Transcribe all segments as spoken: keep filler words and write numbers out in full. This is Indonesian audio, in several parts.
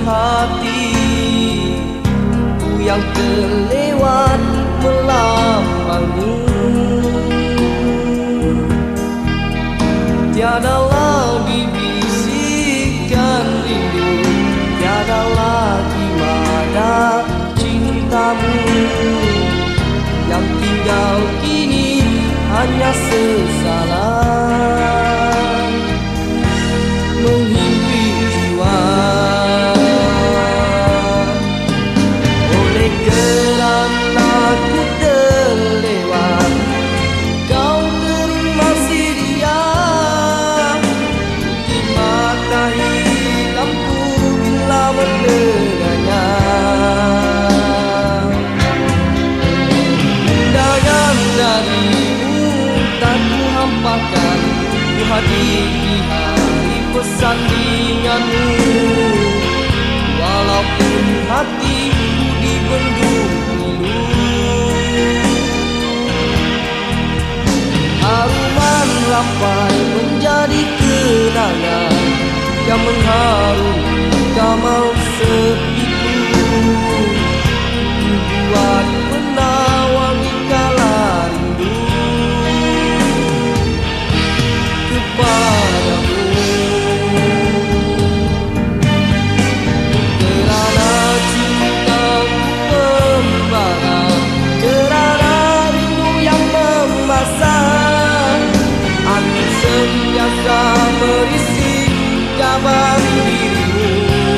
hatiku yang terlewat melambangmu. Tiada lagi bisikan rindu, tiada lagi nada cintamu. Yang tinggal kini hanya sesalan menghimpit jiwa. Oleh kerana ku terlewat, kau terima si dia di mata hitamku bila mendengarnya. Undangan darimu tak ku hampakan, ku hadir di hari persandinganmu. Walaupun hatiku dibendung pilu, haruman rampai menjadi kenangan yang mengharumi kamar sepiku. Buat penawar di kala rindu kepadamu. Kerana cintaku membara, kerana rindu yang memasang, aku sentiasa merisik kabar dirimu.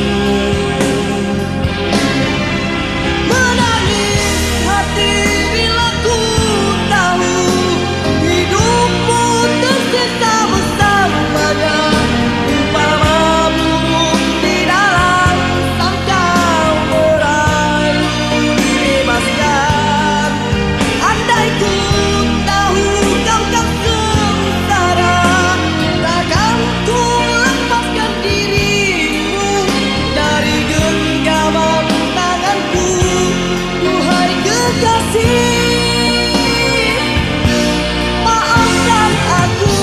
Menangis hati bila ku tahu hidupmu tersisa bersamanya. Umpama burung di dalam sangkar merayu dibebaskan. Andai ku tahu kau kan sengsara, takkan ku lepaskan dirimu dari genggaman tanganku. Duhai kekasih, maafkan aku.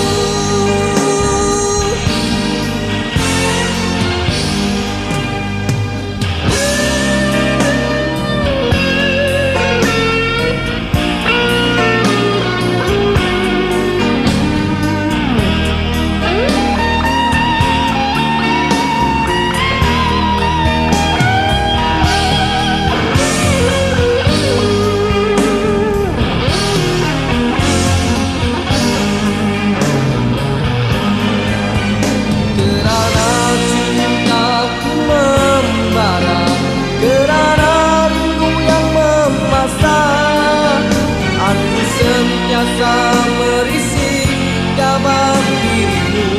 Kerana cintaku membara, kerana rindu yang memasang, aku sentiasa merisik kabar dirimu.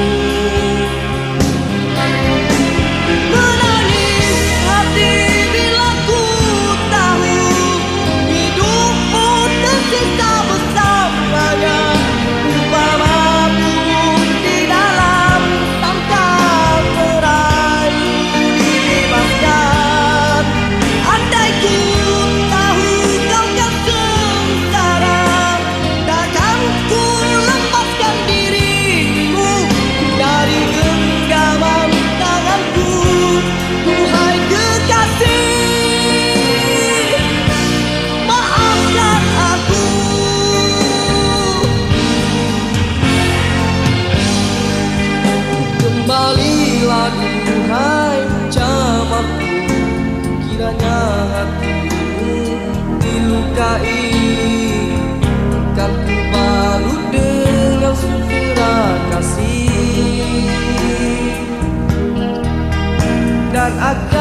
Menangis hati bila ku tahu hidupmu tersisa bersamanya. Umpama burung di dalam sangkar merayu dibebaskan. Andai ku tahu kau kan sengsara, takkan ku lepaskan dirimu dari genggaman tanganku. Duhai kekasih, maafkan aku. Kembalilah duhai camarku, kiranya hatimu dilukai, kan ku balut dengan sutera kasih dan akan